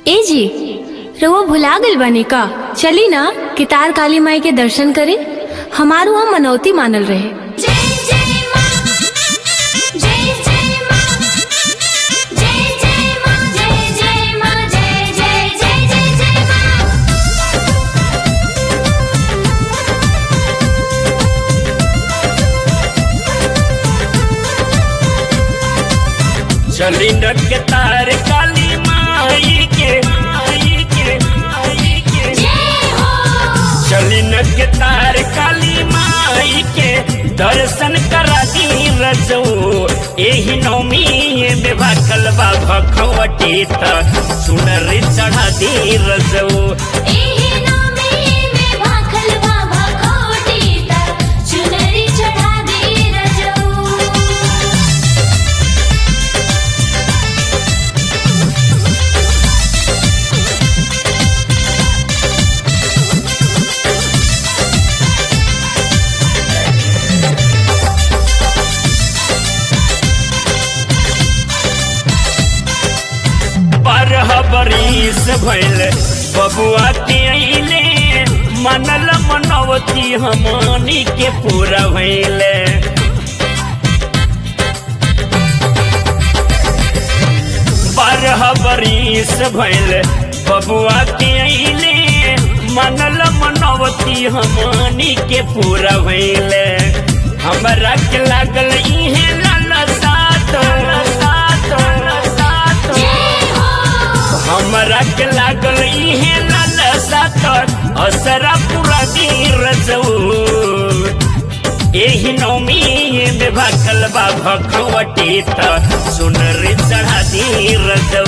ए जी, रउआ भुला गइल बानी का? चली ना कितार काली माई के दर्शन करे। हमारू हम मनौती मानल रहे। चली न कितार काली माई के चली न कितार काली माई के दर्शन करा दी रजो। एही नौमी में भाखल बा भखवटी त सुनर चढ़ा दी रजो। बरिस भइल बबुआ के अइले, मनल मनौती हमनी के पूरा भइले। बारह बरिस भइल बबुआ के अइले, मनल मनौती हमनी के पूरा भइले। हमरा के लागल इहे लालसा हमरा के लागल इहे लालसा असरा पूरा दी रजो। एही नौमी में भाखल बा भखवटी त सुनर चढ़ा दी रजो।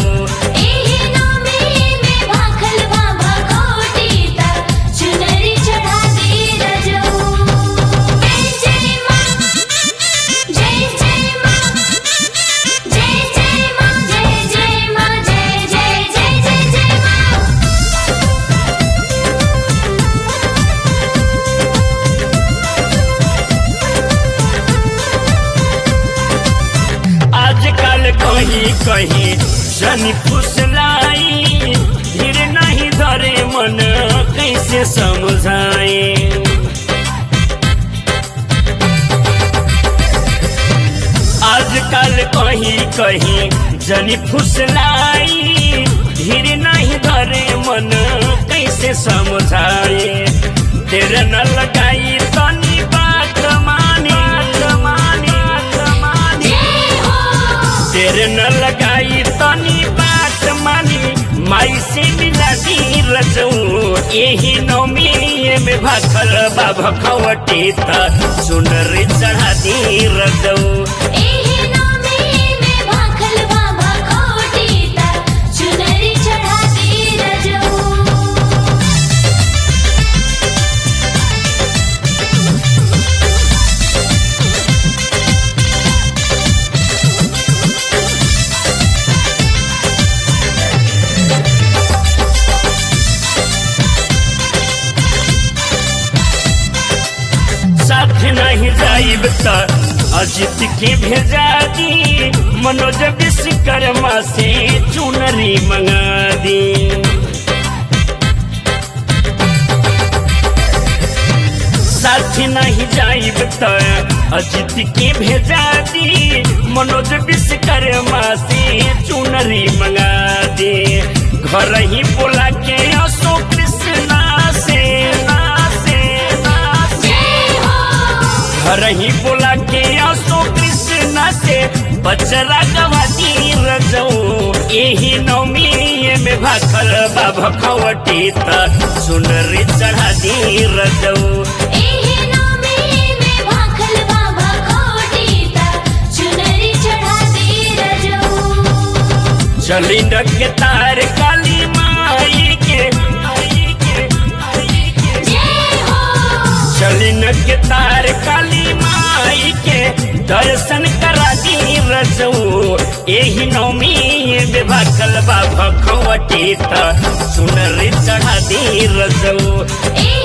कहीं शनि फुसलाई, धीर नहीं धरे मन कैसे समझाए। आजकल कहीं जनी फुसलाई, धीर नहीं धरे मन कैसे समझाए। तेरे न लगाई तनी बात मानी, तेरे न लगाई तनी बात मानी, माई से मिला दी रजो। एही नौमी में भाखल बा भखवटी त सुनर चढ़ा दी रजो। नहीं जाइब त अजित के भेजा दी, मनोज विश्वकर्मा से चुनरी मंगा दी। साथी नहीं जाइब त अजित के भेजा दी, मनोज विश्वकर्मा से चुनरी मंगा दी। घर ही बोला के असो कृष्णा से घर ही बोला के आसो कृष्णा से बचरा गवा दी रजो। एही नौमी में भाखल बा भखवटी त सुनर चढ़ा दी रजो। चली न कितार काली माई के चली न कितार काली माई के दर्शन करा दी रजो। एही नौमी में भाखल बा भखवटी त सुनर चढ़ा दी रजो।